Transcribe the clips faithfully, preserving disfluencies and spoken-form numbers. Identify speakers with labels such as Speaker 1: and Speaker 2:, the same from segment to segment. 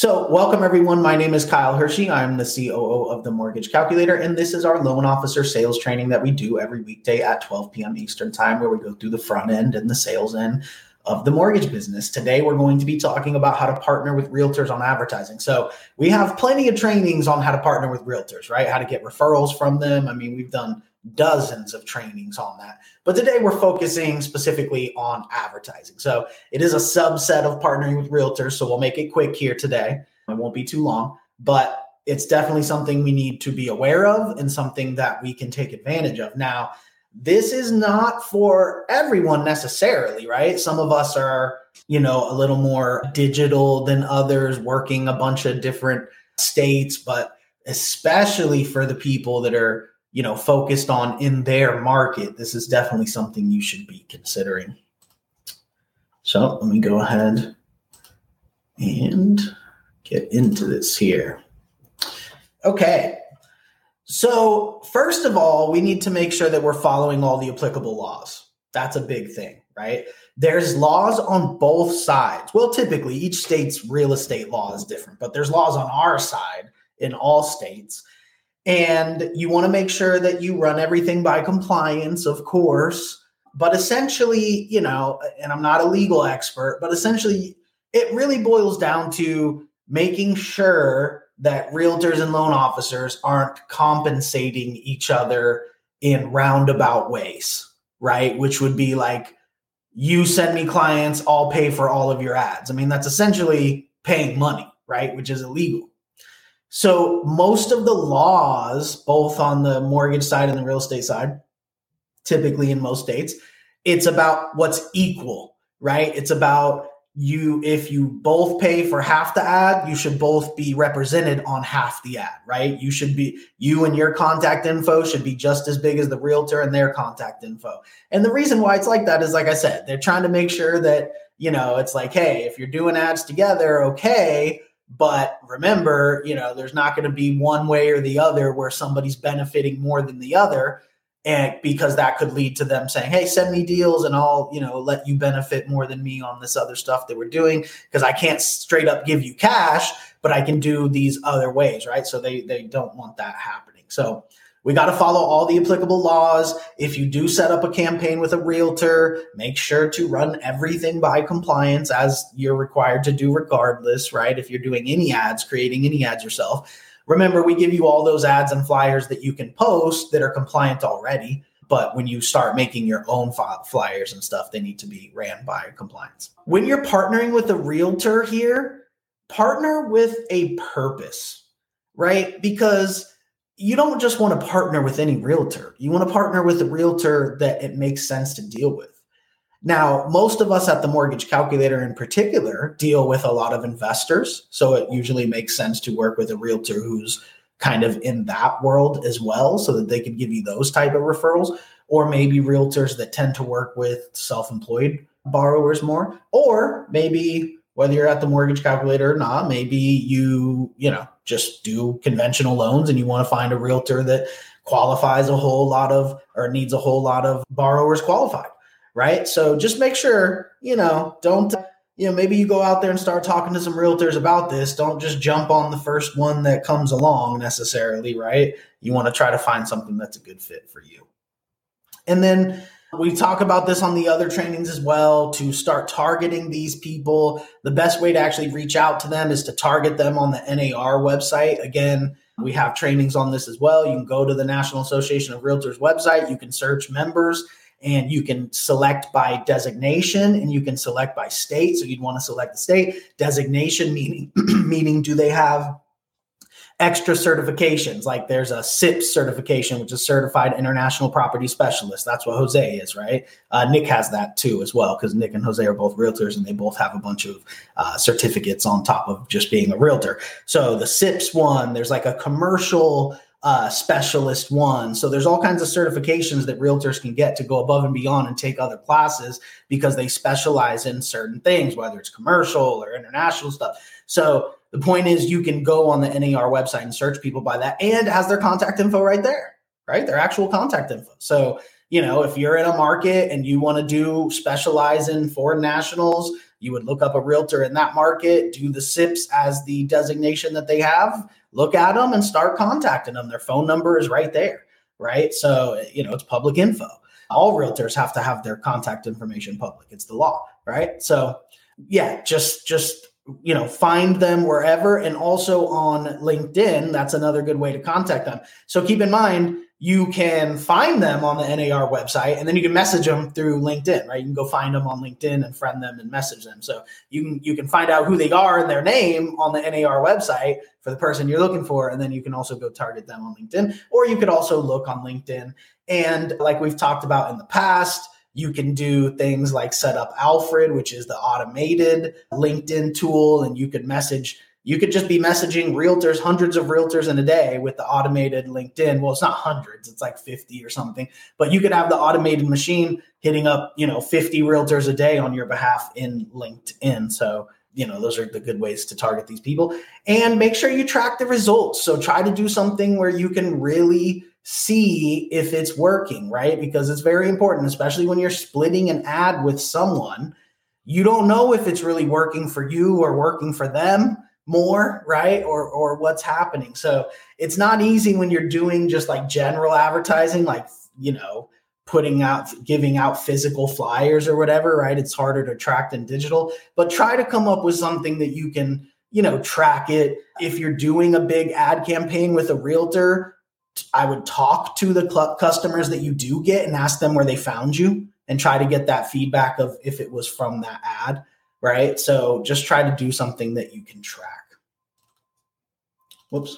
Speaker 1: So welcome everyone. My name is Kyle Hershey. I'm the C O O of the Mortgage Calculator, and this is our loan officer sales training that we do every weekday at twelve p.m. Eastern time, where we go through the front end and the sales end of the mortgage business. Today, we're going to be talking about how to partner with realtors on advertising. So we have plenty of trainings on how to partner with realtors, right? How to get referrals from them. I mean, we've done dozens of trainings on that. But today we're focusing specifically on advertising. So it is a subset of partnering with realtors. So we'll make it quick here today. It won't be too long, but it's definitely something we need to be aware of and something that we can take advantage of. Now, this is not for everyone necessarily, right? Some of us are, you know, a little more digital than others, working a bunch of different states, but especially for the people that are, you know, focused on in their market, this is definitely something you should be considering. So let me go ahead and get into this here. Okay. So first of all, we need to make sure that we're following all the applicable laws. That's a big thing, right? There's laws on both sides. Well, typically each state's real estate law is different, but there's laws on our side in all states. And you want to make sure that you run everything by compliance, of course. But essentially, you know, and I'm not a legal expert, but essentially it really boils down to making sure that realtors and loan officers aren't compensating each other in roundabout ways, right? Which would be like, you send me clients, I'll pay for all of your ads. I mean, that's essentially paying money, right? Which is illegal. So most of the laws, both on the mortgage side and the real estate side, typically in most states, it's about what's equal, right? It's about you, if you both pay for half the ad, you should both be represented on half the ad, right? You should be, you and your contact info should be just as big as the realtor and their contact info. And the reason why it's like that is, like I said, they're trying to make sure that, you know, it's like, hey, if you're doing ads together, okay. But remember, you know, there's not going to be one way or the other where somebody's benefiting more than the other. And because that could lead to them saying, hey, send me deals and I'll, you know, let you benefit more than me on this other stuff that we're doing, because I can't straight up give you cash, but I can do these other ways, right? So they, they don't want that happening. So we got to follow all the applicable laws. If you do set up a campaign with a realtor, make sure to run everything by compliance, as you're required to do regardless, right? If you're doing any ads, creating any ads yourself. Remember, we give you all those ads and flyers that you can post that are compliant already. But when you start making your own flyers and stuff, they need to be ran by compliance. When you're partnering with a realtor here, partner with a purpose, right? Because you don't just want to partner with any realtor. You want to partner with a realtor that it makes sense to deal with. Now, most of us at the Mortgage Calculator in particular deal with a lot of investors. So it usually makes sense to work with a realtor who's kind of in that world as well, so that they can give you those type of referrals, or maybe realtors that tend to work with self-employed borrowers more, or maybe whether you're at the Mortgage Calculator or not, maybe you, you know, just do conventional loans and you want to find a realtor that qualifies a whole lot of, or needs a whole lot of borrowers qualified, right? So just make sure, you know, don't, you know, maybe you go out there and start talking to some realtors about this. Don't just jump on the first one that comes along necessarily, right? You want to try to find something that's a good fit for you. And then we talk about this on the other trainings as well, to start targeting these people. The best way to actually reach out to them is to target them on the N A R website. Again, we have trainings on this as well. You can go to the National Association of Realtors website. You can search members and you can select by designation and you can select by state. So you'd want to select the state. Designation meaning, meaning do they have extra certifications? Like there's a S I P certification, which is Certified International Property Specialist. That's what Jose is, right? Uh, Nick has that too as well, because Nick and Jose are both realtors and they both have a bunch of uh, certificates on top of just being a realtor. So the S I Ps one, there's like a commercial uh, specialist one. So there's all kinds of certifications that realtors can get to go above and beyond and take other classes because they specialize in certain things, whether it's commercial or international stuff. So the point is you can go on the N A R website and search people by that, and it has their contact info right there, right? Their actual contact info. So, you know, if you're in a market and you want to do specialize in foreign nationals, You would look up a realtor in that market, do the S I Ps as the designation that they have, look at them and start contacting them. Their phone number is right there, right? So, you know, it's public info. All realtors have to have their contact information public. It's the law, right? So yeah, just, just, you know, find them wherever, and also on LinkedIn. That's another good way to contact them. So keep in mind, you can find them on the N A R website, and then you can message them through LinkedIn, right? You can go find them on LinkedIn and friend them and message them. So you can, you can find out who they are and their name on the N A R website for the person you're looking for. And then you can also go target them on LinkedIn, or you could also look on LinkedIn. And like we've talked about in the past, you can do things like set up Alfred, which is the automated LinkedIn tool. And you could message, you could just be messaging realtors, hundreds of realtors in a day with the automated LinkedIn. Well, it's not hundreds, it's like fifty or something, but you could have the automated machine hitting up, you know, fifty realtors a day on your behalf in LinkedIn. So, you know, those are the good ways to target these people, and make sure you track the results. So try to do something where you can really see if it's working, right? Because it's very important, especially when you're splitting an ad with someone. You don't know if it's really working for you or working for them more, right? Or or what's happening. So it's not easy when you're doing just like general advertising, like, you know, putting out, giving out physical flyers or whatever, right? It's harder to track than digital, but try to come up with something that you can, you know, track it. If you're doing a big ad campaign with a realtor, I would talk to the cl- customers that you do get and ask them where they found you, and try to get that feedback of if it was from that ad, right? So just try to do something that you can track. Whoops.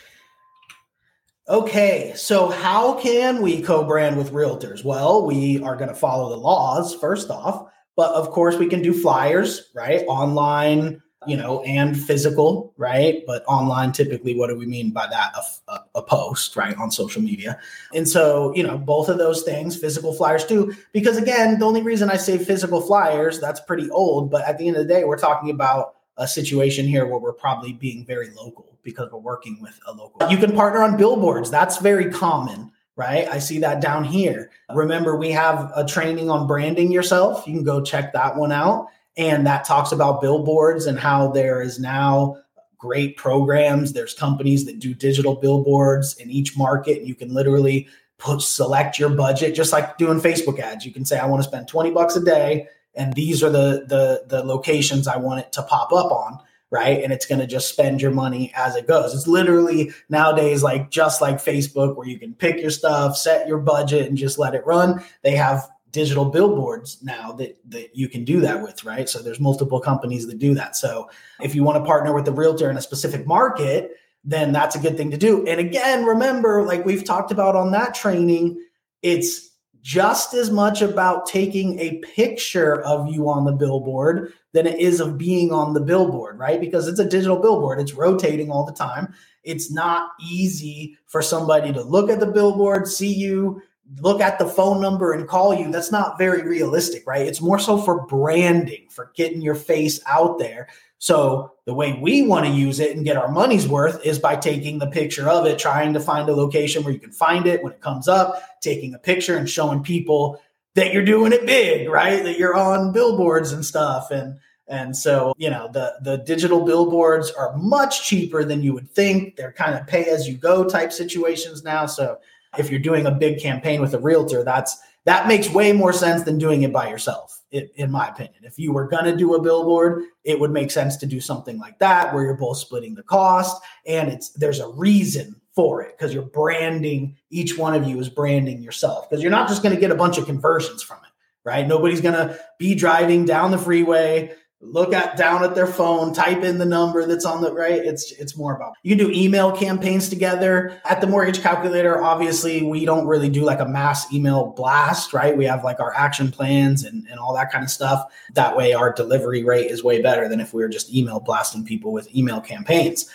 Speaker 1: Okay, so how can we co-brand with realtors? Well, we are going to follow the laws first off, but of course we can do flyers, right? Online, you know, and physical, right? But online, typically, what do we mean by that? A, a, a post, right? On social media. And so, you know, both of those things, physical flyers too, because again, the only reason I say physical flyers, that's pretty old, but at the end of the day, we're talking about a situation here where we're probably being very local because we're working with a local. You can partner on billboards. That's very common, right? I see that down here. Remember, we have a training on branding yourself. You can go check that one out. And that talks about billboards and how there is now great programs. There's companies that do digital billboards in each market. And you can literally put, select your budget, just like doing Facebook ads. You can say, I want to spend twenty bucks a day, and these are the, the, the locations I want it to pop up on, right? And it's going to just spend your money as it goes. It's literally nowadays like just like Facebook, where you can pick your stuff, set your budget, and just let it run. They have digital billboards now that, that you can do that with, right? So there's multiple companies that do that. So if you want to partner with a realtor in a specific market, then that's a good thing to do. And again, remember, like we've talked about on that training, it's just as much about taking a picture of you on the billboard than it is of being on the billboard, right? Because it's a digital billboard. It's rotating all the time. It's not easy for somebody to look at the billboard, see you, look at the phone number and call you. That's not very realistic, right? It's more so for branding, for getting your face out there. So the way we want to use it and get our money's worth is by taking the picture of it, trying to find a location where you can find it when it comes up, taking a picture and showing people that you're doing it big, right? That you're on billboards and stuff. And And so, you know, the, the digital billboards are much cheaper than you would think. They're kind of pay as you go type situations now. So if you're doing a big campaign with a realtor, that's that makes way more sense than doing it by yourself, in, in my opinion. If you were going to do a billboard, it would make sense to do something like that, where you're both splitting the cost, and it's there's a reason for it, because you're branding, each one of you is branding yourself, because you're not just going to get a bunch of conversions from it, right? Nobody's going to be driving down the freeway, look at down at their phone, type in the number that's on the right. It's it's more about, you can do email campaigns together. At the Mortgage Calculator, obviously, we don't really do like a mass email blast, right? We have like our action plans and, and all that kind of stuff. That way our delivery rate is way better than if we were just email blasting people with email campaigns.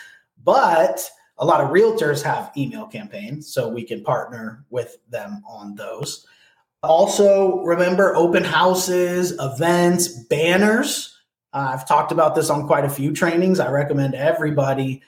Speaker 1: But a lot of realtors have email campaigns, so we can partner with them on those. Also, remember open houses, events, banners. Uh, I've talked about this on quite a few trainings. I recommend everybody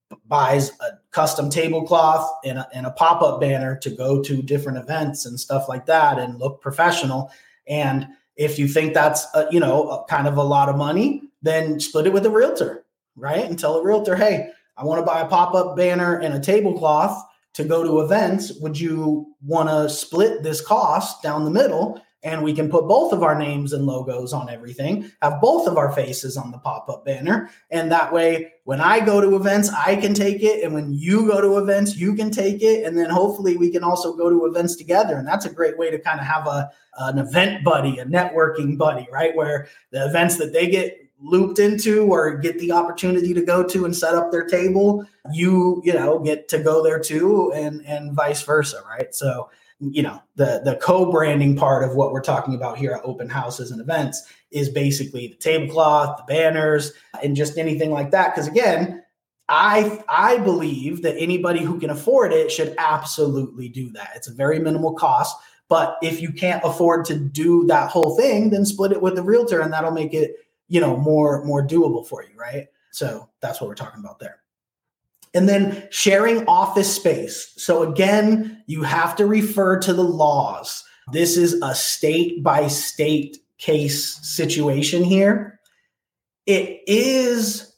Speaker 1: buys a custom tablecloth and a, and a pop-up banner to go to different events and stuff like that and look professional. And If you think that's, a, you know, a, kind of a lot of money, then split it with a realtor, right? And tell a realtor, hey, I want to buy a pop-up banner and a tablecloth to go to events. Would you want to split this cost down the middle? And we can put both of our names and logos on everything, have both of our faces on the pop-up banner. And that way, when I go to events, I can take it. And when you go to events, you can take it. And then hopefully we can also go to events together. And that's a great way to kind of have a an event buddy, a networking buddy, right? Where the events that they get looped into or get the opportunity to go to and set up their table, you, you know, get to go there too, and, and vice versa, right? So, you know, the, the co-branding part of what we're talking about here at open houses and events is basically the tablecloth, the banners, and just anything like that. Because again, I I believe that anybody who can afford it should absolutely do that. It's a very minimal cost. But if you can't afford to do that whole thing, then split it with the realtor, and that'll make it, you know, more, more doable for you, right? So that's what we're talking about there. And then sharing office space. So again, you have to refer to the laws. This is a state by state case situation here. It is,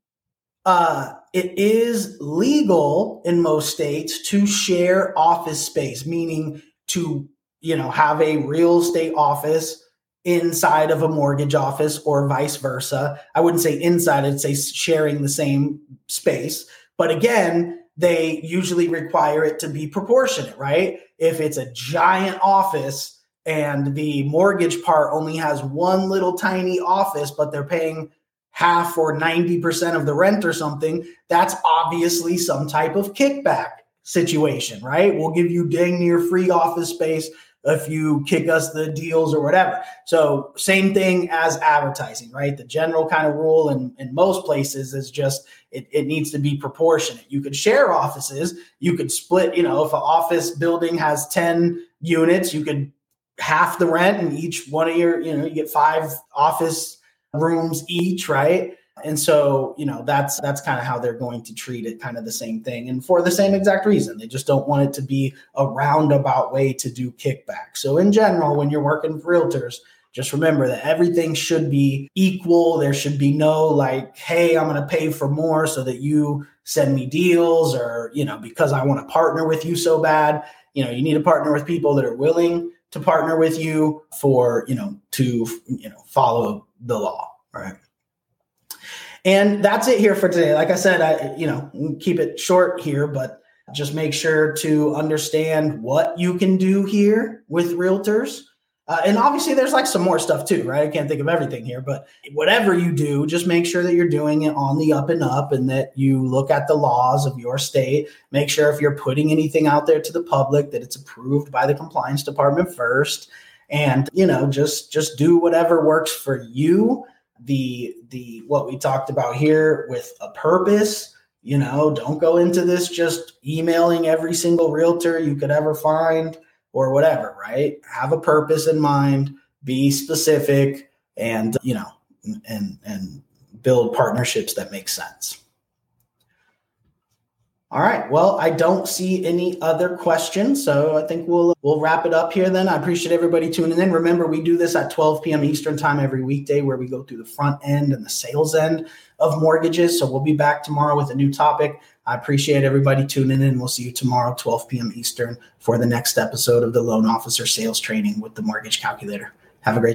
Speaker 1: uh, it is legal in most states to share office space, meaning to, you know, have a real estate office inside of a mortgage office or vice versa. I wouldn't say inside, I'd say sharing the same space. But again, they usually require it to be proportionate, right? If it's a giant office and the mortgage part only has one little tiny office, but they're paying half or ninety percent of the rent or something, that's obviously some type of kickback situation, right? We'll give you dang near free office space if you kick us the deals or whatever. So same thing as advertising, right? The general kind of rule in, in most places is just it, it needs to be proportionate. You could share offices. You could split, you know, if an office building has ten units, you could half the rent and each one of your, you know, you get five office rooms each, right? And so, you know, that's that's kind of how they're going to treat it, kind of the same thing. And for the same exact reason, they just don't want it to be a roundabout way to do kickback. So in general, when you're working with realtors, just remember that everything should be equal. There should be no like, hey, I'm going to pay for more so that you send me deals, or, you know, because I want to partner with you so bad. You know, you need to partner with people that are willing to partner with you for, you know, to, you know, follow the law, right? And that's it here for today. Like I said, I, you know, keep it short here, but just make sure to understand what you can do here with realtors. Uh, and obviously there's like some more stuff too, right? I can't think of everything here, but whatever you do, just make sure that you're doing it on the up and up, and that you look at the laws of your state. Make sure if you're putting anything out there to the public that it's approved by the compliance department first. And, you know, just, just do whatever works for you. The, the, what we talked about here with a purpose, you know, don't go into this just emailing every single realtor you could ever find or whatever, right? Have a purpose in mind, be specific, and, you know, and, and build partnerships that make sense. All right. Well, I don't see any other questions, so I think we'll we'll wrap it up here then. I appreciate everybody tuning in. Remember, we do this at twelve p.m. Eastern time every weekday, where we go through the front end and the sales end of mortgages. So we'll be back tomorrow with a new topic. I appreciate everybody tuning in. We'll see you tomorrow, twelve p.m. Eastern, for the next episode of the Loan Officer Sales Training with the Mortgage Calculator. Have a great day.